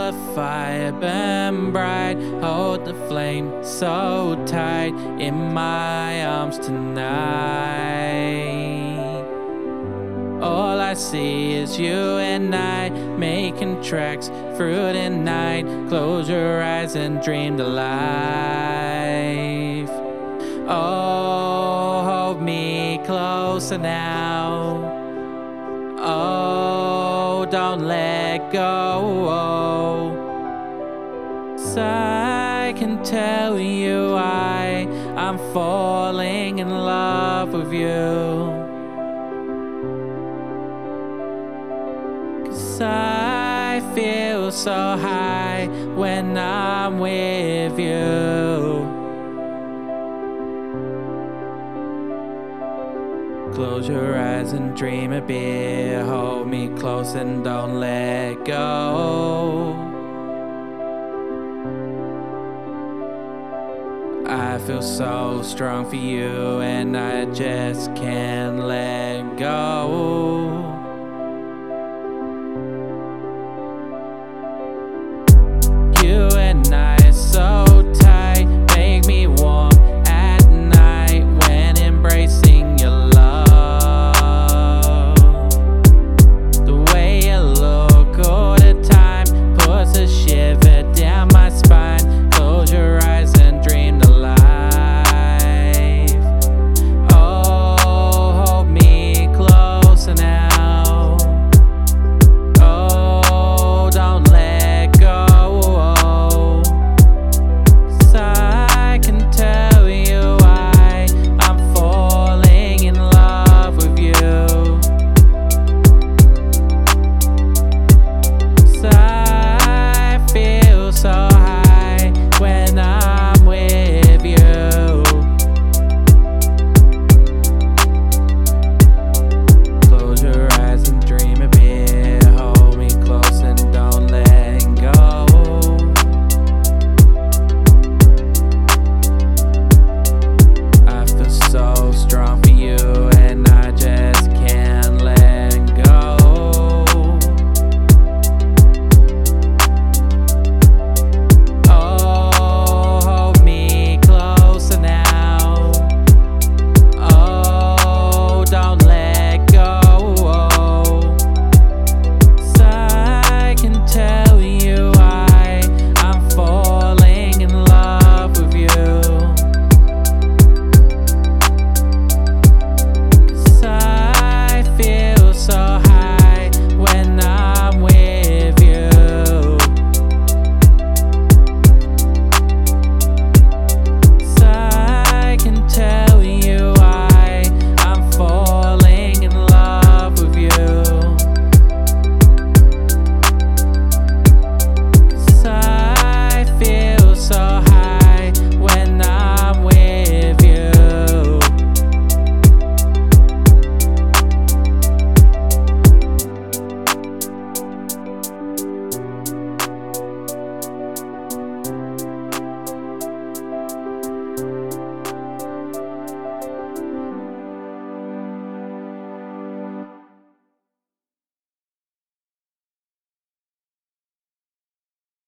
the fire burn bright, hold the flame so tight in my arms tonight. All I see is you and I, making tracks through the night. Close your eyes and dream the life. Oh, hold me closer now. Oh, don't let go. 'Cause I can tell you I'm falling in love with you. 'Cause I feel so high when I'm with you. Close your eyes and dream a bit. Hold me close and don't let go. I feel so strong for you and I just can't let go.